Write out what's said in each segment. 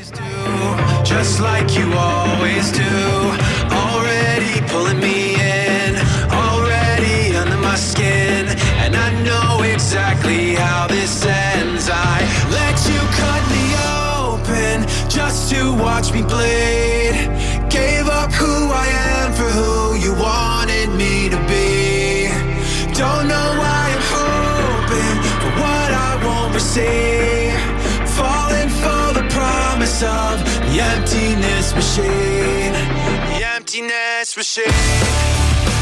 Just like you always do. Already pulling me in, already under my skin. And I know exactly how this ends. I let you cut me open just to watch me bleed. Gave up who I am for who you wanted me to be. Don't know why I'm hoping for what I won't receive. Falling for the promise of the emptiness machine. The emptiness machine.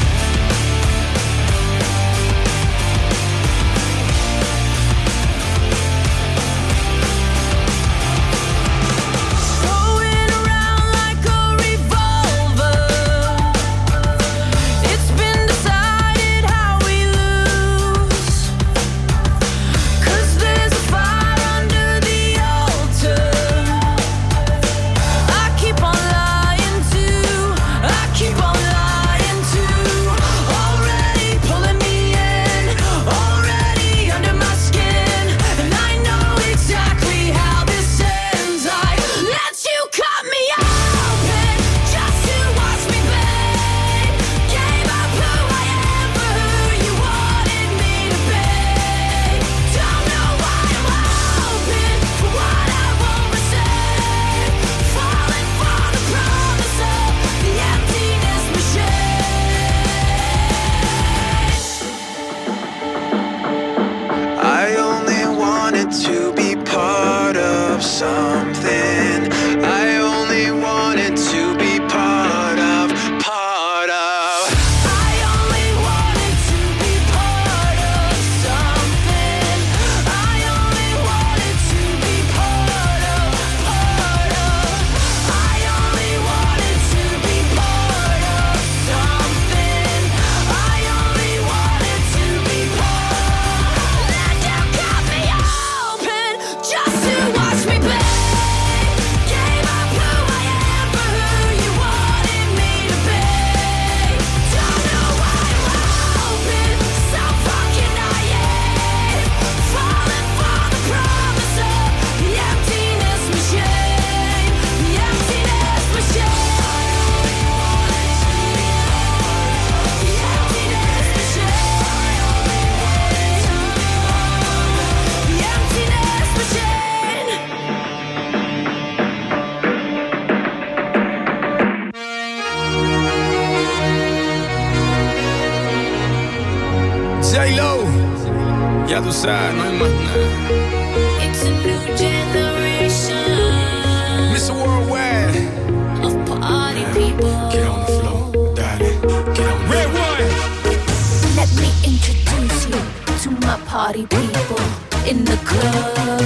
No hay más nada. It's a new generation. Mr. Worldwide of party people. Get on the floor, darling. Get on the Red one. Let me introduce you to my party people in the club.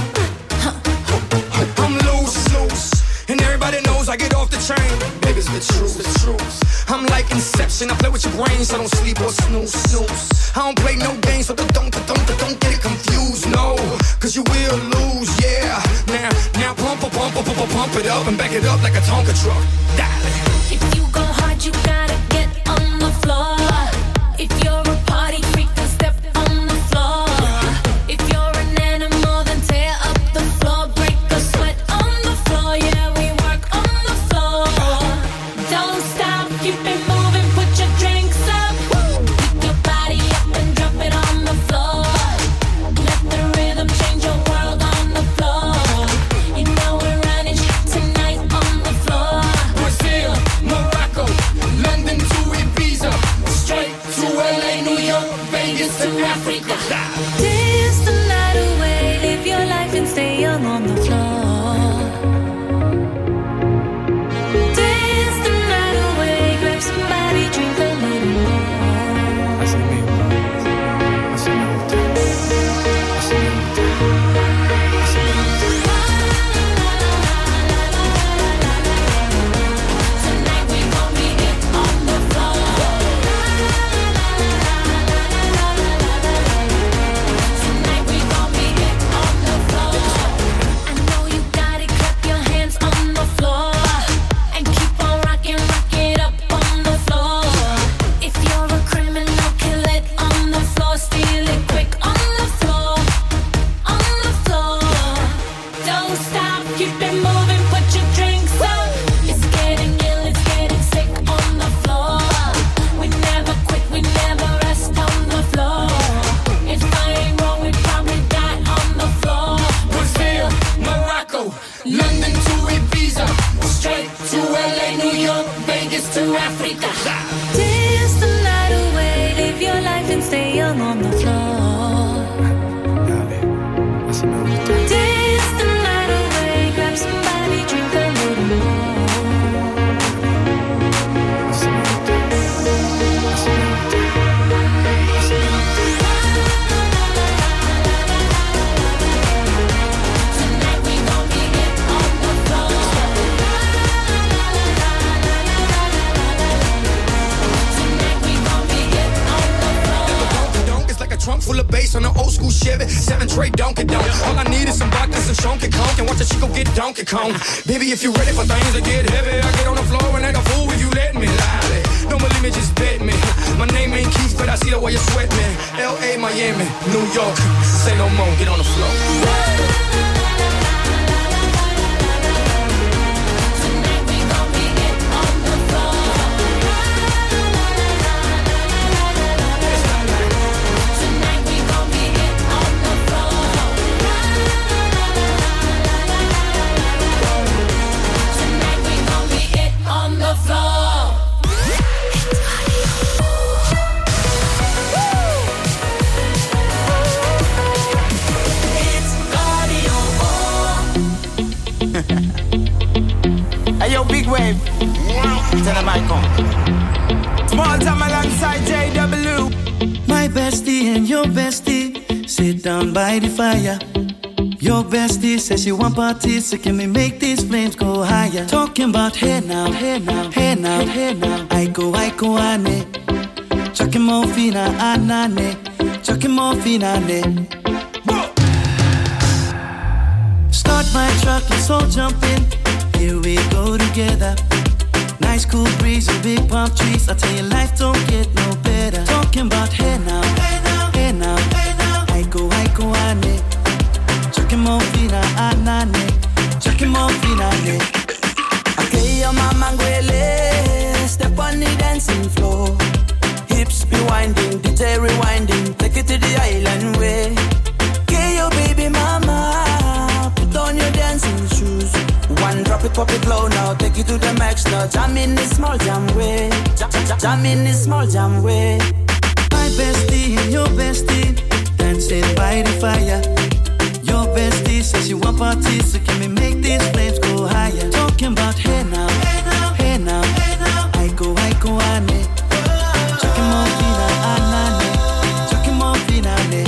I'm loose, and everybody knows I get off the train. Baby's the truth. I'm like Inception. I play with your brain, so don't sleep or snooze. I don't play no games, so don't get it confused, no. Cause you will lose, yeah. Now pump it up and back it up like a Tonka truck. Darling. If you go hard, you gotta get on the floor. If you're a party freak, then step on the floor. If you're an animal, then tear up the floor. Break a sweat on the floor, yeah, we work on the floor. Don't stop, keep it moving, put your drinks up. Pick your body up and drop it on the floor. Let the rhythm change your world on the floor. You know we're running tonight on the floor. Brazil, Morocco, London to Ibiza, straight to LA, New York, Vegas to Africa. Dance the night away, live your life and stay young on the floor. Dance the night away, grab somebody, drink a little more. Así mismo, así me gusta, así me gusta, así me gusta. Tonight we gon' be it on the floor. Tonight we gon' be it on the floor. I know you got it, clap your hands on the floor. And keep on rocking, rock it up on the floor. If you're a criminal, kill it on the floor. Steal it quick on the floor. On the floor. Don't stop, keep it moving, put London to Ibiza, straight to LA, New York, Vegas to Africa. Dance the night away, live your life and stay young on the floor. Dance the night away, grab somebody, drink a little more. Trunk full of bass on an old school Chevy, 7 tray Donkey Donk. All I need is some vodka, some Shonky Conk, and watch a chico get Donkey Kong. Baby, if you ready for things to get heavy, I get on the floor and act a fool if you let me. Lie. Don't believe me, just bet me. My name ain't Keith, but I see the way you sweat me. L.A., Miami, New York, say no more, get on the floor. Big wave, tell them I come. Small time alongside JW. My bestie and your bestie sit down by the fire. Your bestie says she want parties, so can we make these flames go higher? Talking about hey now, hey now, hey now, hey now. I go ane. Chucking more fina anane. Chucking more fina ane. Start my truck, let's all jump in. Here we go together. Nice cool breeze and big palm trees. I tell you, life don't get no better. Talking about hey now, hey now, hey now, hey now. I go ane. Chucking more fina anane. Chucking more fina ane. Okay, your mama ngwele. Step on the dancing floor. Hips be winding, DJ rewinding. Take it to the island way. Okay, your baby mama. Put on your dancing shoes. One drop it, pop it low now. Take it to the max now. Jam in this small jam way. Jam in this small jam way. My bestie and your bestie dancing by the fire. Your bestie says you want parties, so can we make these flames go higher? Talking about hey now, hey now, hey now, hey now. I go ane. Chucking more fina anane. Chucking more fina ane.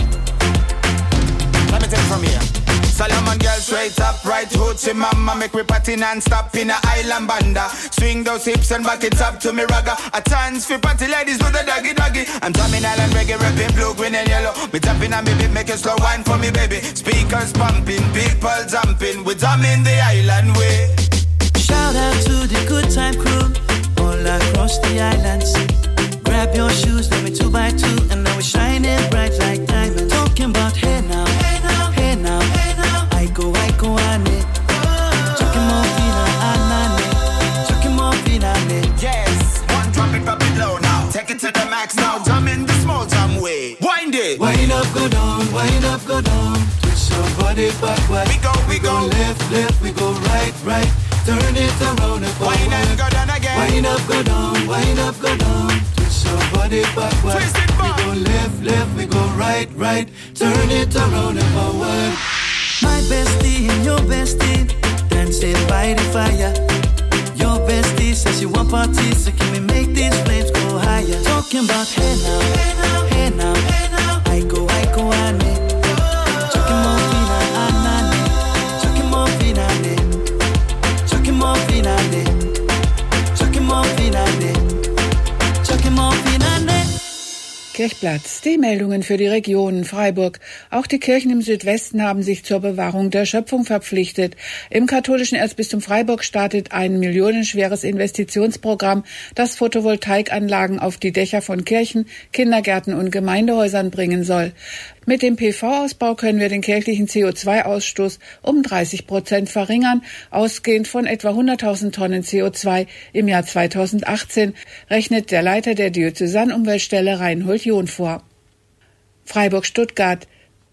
Let me take it from here. Solomon girl straight up, right hoochie mama. Make me party non-stop in a island banda. Swing those hips and back it up to me ragga. A chance for party ladies with a doggy doggy. I'm drumming island reggae, rapping blue, green and yellow. Me tapping on me beat, make a slow wine for me baby. Speakers pumping, people jumping. We drumming the island way. Shout out to the good time crew all across the islands. Grab your shoes, let me 2x2, and now we're shining bright like diamonds. Talking about hey now, hey now, hey now, hey now. I go ane. Chucking more fina anane. Chucking more fina ane. Yes, one drop it low now. Take it to the max now. Jump in the small jam way. Wind it. Wind up, go down, wind up, go down. Twist your body backward. We go left, left, we go right, right. Turn it around and forward. Wind up, go down again. Wind up, go down, wind up, go down. Twist your body backward. Twist it back. We go left, left, we go right, right. Turn it around and forward. My bestie and your bestie dancing by the fire. Your bestie says you want parties, so can we make these flames go higher? Talking about hey now, hey now, hey now, hey now. I go ane. Chucking more fina anane. Chucking more fina ane. Chucking more fina ane. Chucking more fina ane. Chucking more fina ane. Kirchplatz, die Meldungen für die Regionen Freiburg. Auch die Kirchen im Südwesten haben sich zur Bewahrung der Schöpfung verpflichtet. Im katholischen Erzbistum Freiburg startet ein millionenschweres Investitionsprogramm, das Photovoltaikanlagen auf die Dächer von Kirchen, Kindergärten und Gemeindehäusern bringen soll. Mit dem PV-Ausbau können wir den kirchlichen CO2-Ausstoß um 30% verringern, ausgehend von etwa 100.000 Tonnen CO2 im Jahr 2018, rechnet der Leiter der Diözesanumweltstelle Reinhold John vor. Freiburg-Stuttgart.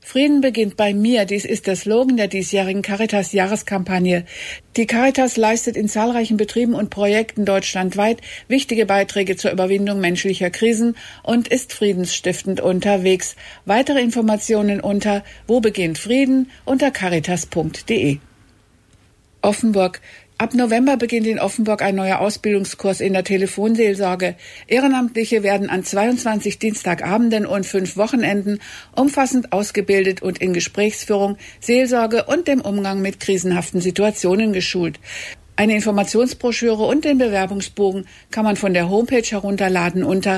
Frieden beginnt bei mir. Dies ist der Slogan der diesjährigen Caritas-Jahreskampagne. Die Caritas leistet in zahlreichen Betrieben und Projekten deutschlandweit wichtige Beiträge zur Überwindung menschlicher Krisen und ist friedensstiftend unterwegs. Weitere Informationen unter Wo beginnt Frieden unter caritas.de. Offenburg. Ab November beginnt in Offenburg ein neuer Ausbildungskurs in der Telefonseelsorge. Ehrenamtliche werden an 22 Dienstagabenden und 5 Wochenenden umfassend ausgebildet und in Gesprächsführung, Seelsorge und dem Umgang mit krisenhaften Situationen geschult. Eine Informationsbroschüre und den Bewerbungsbogen kann man von der Homepage herunterladen unter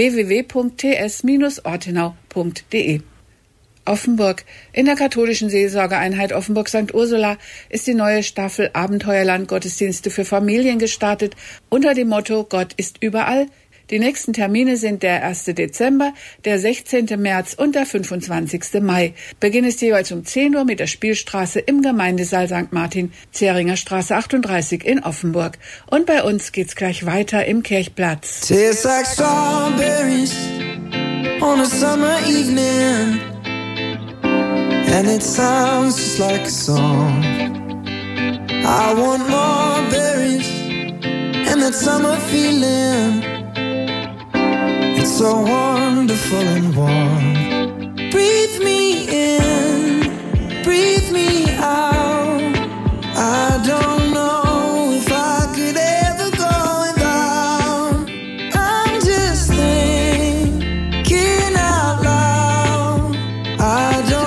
www.ts-ortenau.de. Offenburg. In der katholischen Seelsorgeeinheit Offenburg St. Ursula ist die neue Staffel Abenteuerland Gottesdienste für Familien gestartet unter dem Motto Gott ist überall. Die nächsten Termine sind der 1. Dezember, der 16. März und der 25. Mai. Beginn ist jeweils um 10 Uhr mit der Spielstraße im Gemeindesaal St. Martin, Zähringer Straße 38 in Offenburg. Und bei uns geht's gleich weiter im Kirchplatz. Tastes like strawberries on a summer evening. And it sounds just like a song. I want more berries and that summer feeling. It's so wonderful and warm. Breathe me in, breathe me out. I don't know if I could ever go without. I'm just thinking out loud. I don't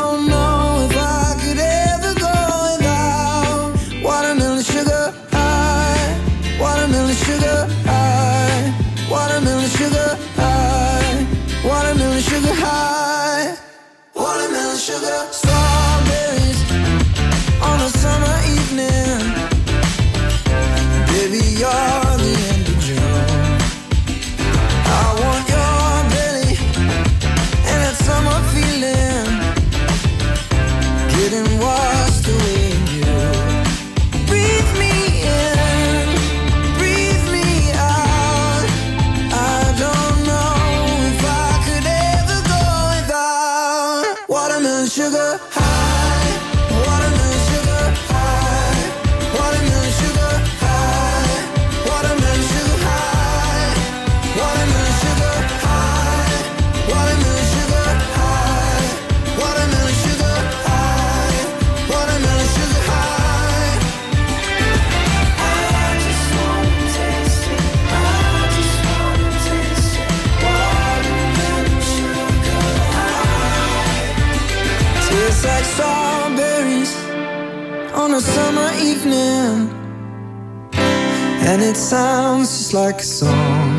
sugar, strawberries on a summer evening. Baby, you're the end of June. I want your belly and that summer feeling, getting washed away in you. Breathe me in, breathe me out. I don't know if I could ever go without watermelon sugar high, watermelon sugar high, watermelon sugar high, watermelon sugar high, watermelon sugar high, watermelon sugar high, watermelon sugar high, watermelon sugar high. I just wanna taste it, I just wanna taste it, watermelon sugar high. Tastes like strawberries on a summer evening, and it sounds just like a song.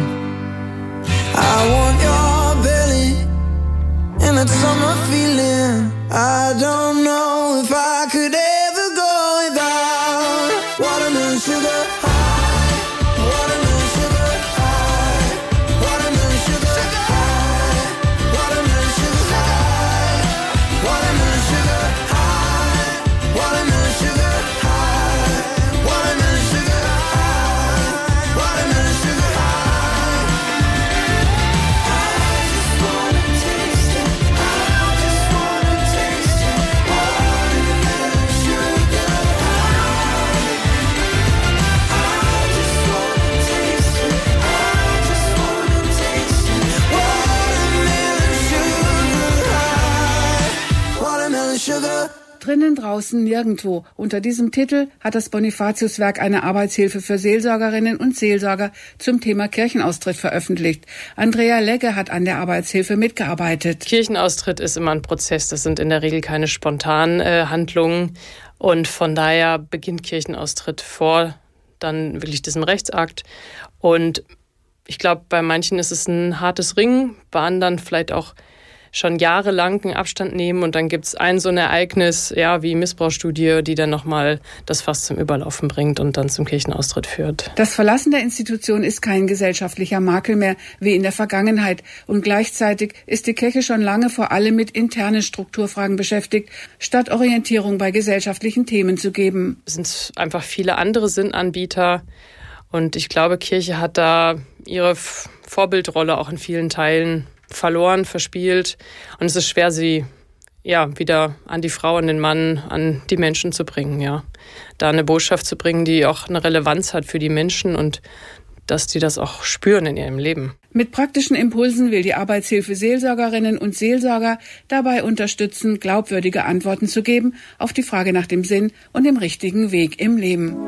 I want your belly and that summer feeling. I don't know if I could ever go without watermelon sugar high, watermelon sugar high, watermelon sugar high, watermelon sugar high, watermelon sugar high, watermelon sugar high, watermelon sugar high, watermelon sugar high. I just wanna taste it, I just wanna taste it, watermelon sugar high. I just wanna taste it, I just wanna taste it, watermelon sugar high, watermelon sugar. Drinnen, draußen, nirgendwo. Unter diesem Titel hat das Bonifatiuswerk eine Arbeitshilfe für Seelsorgerinnen und Seelsorger zum Thema Kirchenaustritt veröffentlicht. Andrea Legge hat an der Arbeitshilfe mitgearbeitet. Kirchenaustritt ist immer ein Prozess. Das sind in der Regel keine spontanen Handlungen. Und von daher beginnt Kirchenaustritt vor dann wirklich diesem Rechtsakt. Und ich glaube, bei manchen ist es ein hartes Ringen, bei anderen vielleicht auch schon jahrelang einen Abstand nehmen und dann gibt es ein so ein Ereignis, ja, wie Missbrauchsstudie, die dann nochmal das Fass zum Überlaufen bringt und dann zum Kirchenaustritt führt. Das Verlassen der Institution ist kein gesellschaftlicher Makel mehr, wie in der Vergangenheit. Und gleichzeitig ist die Kirche schon lange vor allem mit internen Strukturfragen beschäftigt, statt Orientierung bei gesellschaftlichen Themen zu geben. Es sind einfach viele andere Sinnanbieter und ich glaube, Kirche hat da ihre Vorbildrolle auch in vielen Teilen verloren, verspielt und es ist schwer, sie wieder an die Frau, an den Mann, an die Menschen zu bringen, ja. Da eine Botschaft zu bringen, die auch eine Relevanz hat für die Menschen und dass die das auch spüren in ihrem Leben. Mit praktischen Impulsen will die Arbeitshilfe Seelsorgerinnen und Seelsorger dabei unterstützen, glaubwürdige Antworten zu geben auf die Frage nach dem Sinn und dem richtigen Weg im Leben.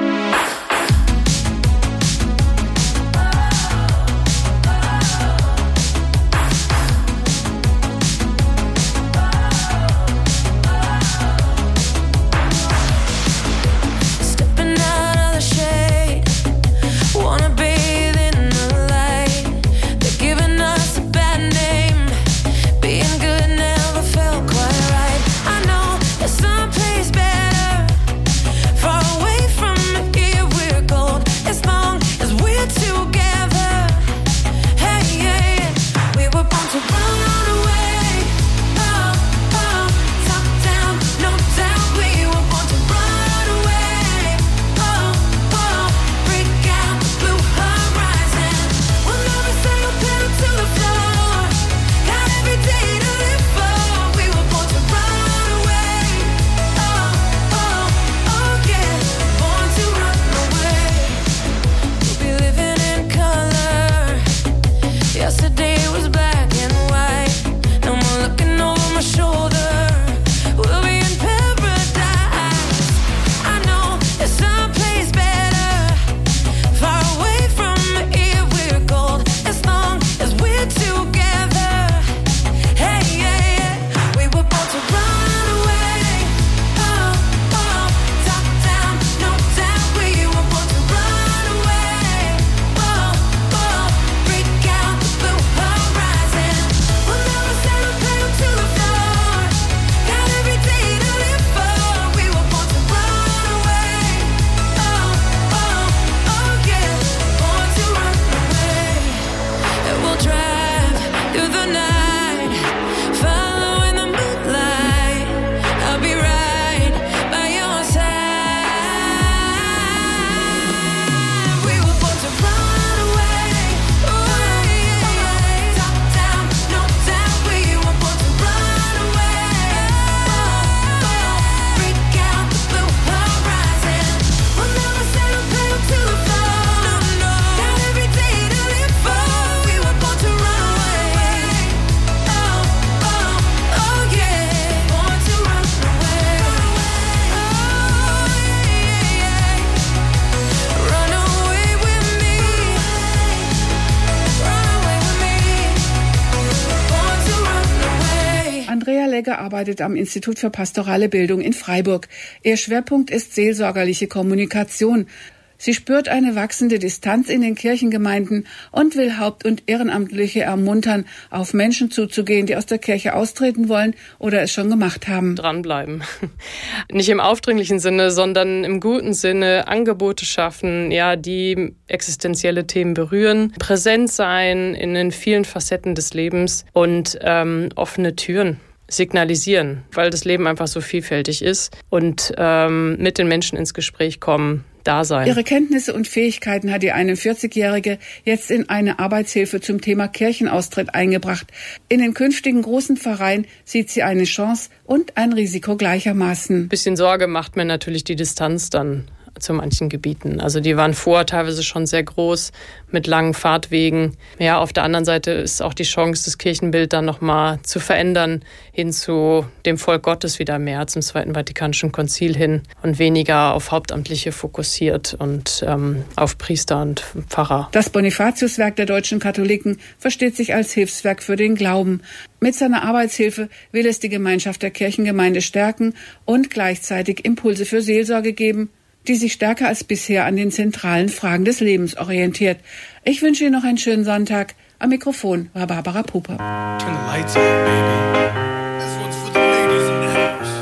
Arbeitet am Institut für pastorale Bildung in Freiburg. Ihr Schwerpunkt ist seelsorgerliche Kommunikation. Sie spürt eine wachsende Distanz in den Kirchengemeinden und will Haupt- und Ehrenamtliche ermuntern, auf Menschen zuzugehen, die aus der Kirche austreten wollen oder es schon gemacht haben. Dranbleiben. Nicht im aufdringlichen Sinne, sondern im guten Sinne Angebote schaffen, die existenzielle Themen berühren, präsent sein in den vielen Facetten des Lebens und offene Türen signalisieren, weil das Leben einfach so vielfältig ist und mit den Menschen ins Gespräch kommen, da sein. Ihre Kenntnisse und Fähigkeiten hat die 41-Jährige jetzt in eine Arbeitshilfe zum Thema Kirchenaustritt eingebracht. In den künftigen großen Pfarreien sieht sie eine Chance und ein Risiko gleichermaßen. Ein bisschen Sorge macht mir natürlich die Distanz dann zu manchen Gebieten. Also die waren vorher teilweise schon sehr groß mit langen Fahrtwegen. Ja, auf der anderen Seite ist auch die Chance, das Kirchenbild dann nochmal zu verändern hin zu dem Volk Gottes wieder mehr, zum Zweiten Vatikanischen Konzil hin und weniger auf Hauptamtliche fokussiert und auf Priester und Pfarrer. Das Bonifatiuswerk der deutschen Katholiken versteht sich als Hilfswerk für den Glauben. Mit seiner Arbeitshilfe will es die Gemeinschaft der Kirchengemeinde stärken und gleichzeitig Impulse für Seelsorge geben, die sich stärker als bisher an den zentralen Fragen des Lebens orientiert. Ich wünsche Ihnen noch einen schönen Sonntag. Am Mikrofon war Barbara Puper. Turn the lights out, baby. This one's for the ladies in the house.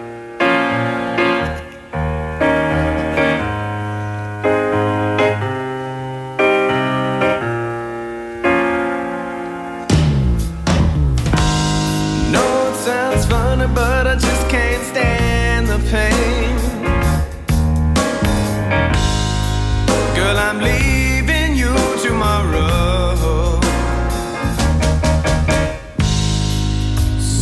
No, it sounds funny, but I just can't stand the pain. Girl, I'm leaving you tomorrow.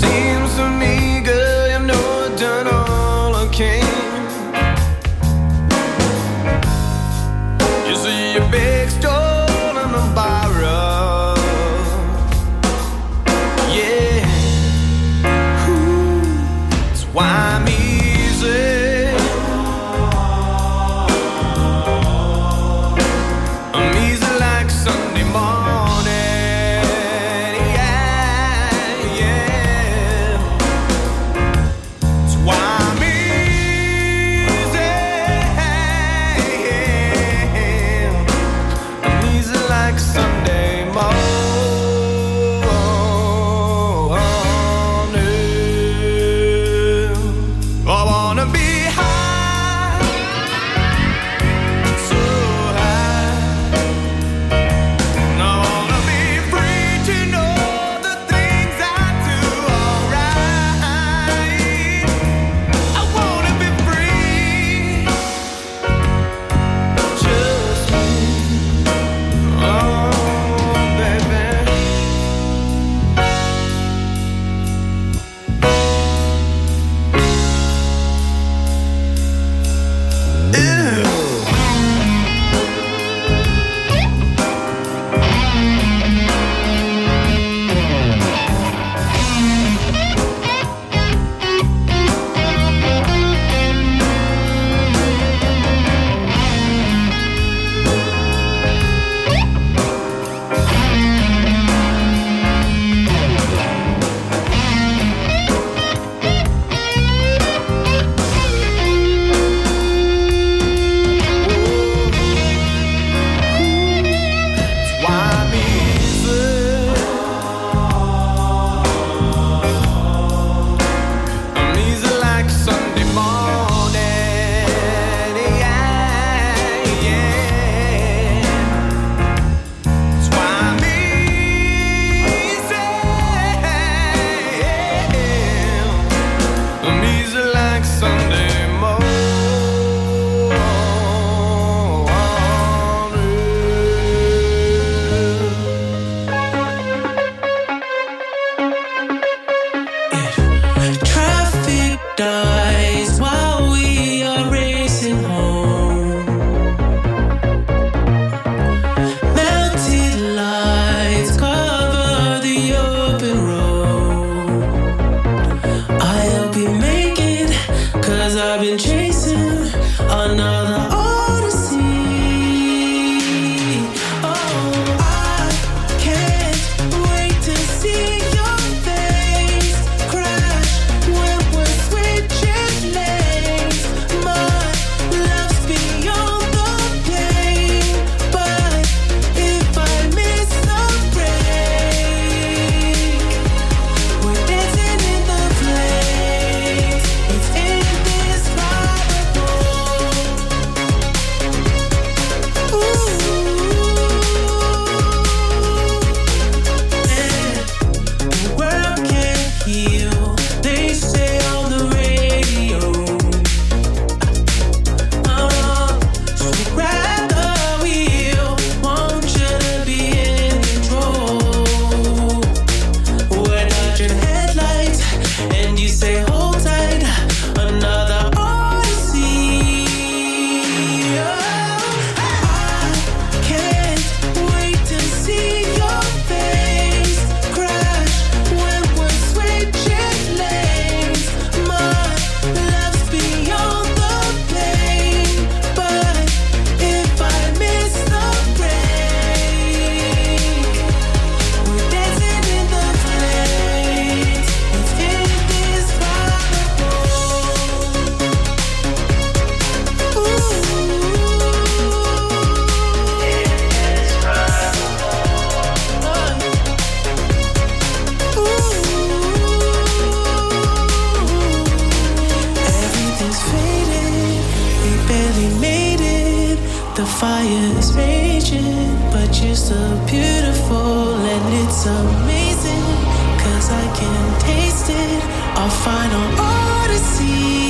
The fire's raging, but you're so beautiful and it's amazing, 'cause I can taste it, our final odyssey.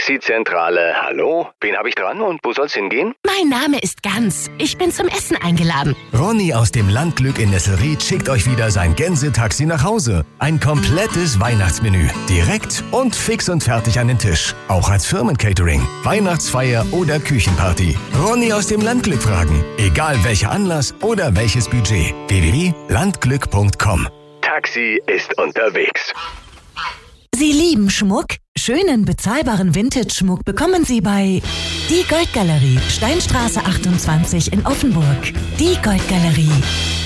Taxizentrale, hallo? Wen habe ich dran und wo soll's hingehen? Mein Name ist Gans. Ich bin zum Essen eingeladen. Ronny aus dem Landglück in Nesselried schickt euch wieder sein Gänsetaxi nach Hause. Ein komplettes Weihnachtsmenü. Direkt und fix und fertig an den Tisch. Auch als Firmencatering, Weihnachtsfeier oder Küchenparty. Ronny aus dem Landglück fragen. Egal welcher Anlass oder welches Budget. www.landglück.com. Taxi ist unterwegs. Sie lieben Schmuck? Schönen, bezahlbaren Vintage-Schmuck bekommen Sie bei Die Goldgalerie, Steinstraße 28 in Offenburg. Die Goldgalerie.